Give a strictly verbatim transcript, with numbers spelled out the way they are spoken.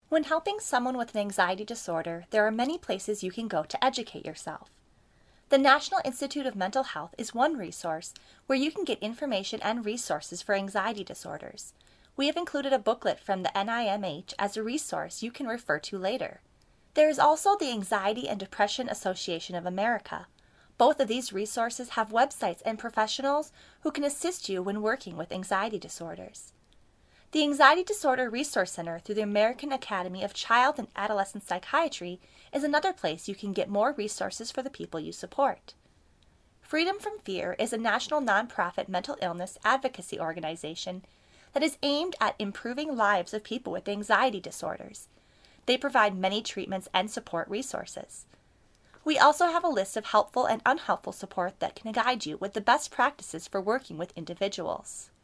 When helping someone with an anxiety disorder, there are many places you can go to educate yourself. The National Institute of Mental Health is one resource where you can get information and resources for anxiety disorders. We have included a booklet from the N I M H as a resource you can refer to later. There is also the Anxiety and Depression Association of America. Both of these resources have websites and professionals who can assist you when working with anxiety disorders. The Anxiety Disorder Resource Center through the American Academy of Child and Adolescent Psychiatry is another place you can get more resources for the people you support. Freedom from Fear is a national nonprofit mental illness advocacy organization that is aimed at improving lives of people with anxiety disorders. They provide many treatments and support resources. We also have a list of helpful and unhelpful support that can guide you with the best practices for working with individuals.